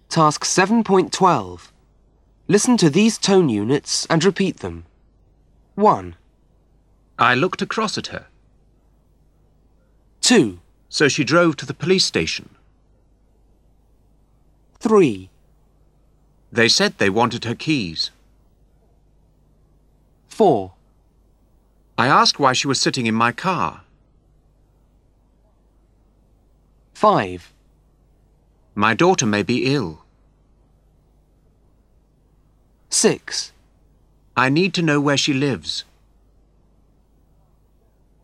Task 7.12. Listen to these tone units and repeat them. 1, I looked across at her. 2, So she drove to the police station. 3, They said they wanted her keys. 4, I asked why she was sitting in my car. 5, My daughter may be ill. 6, I need to know where she lives.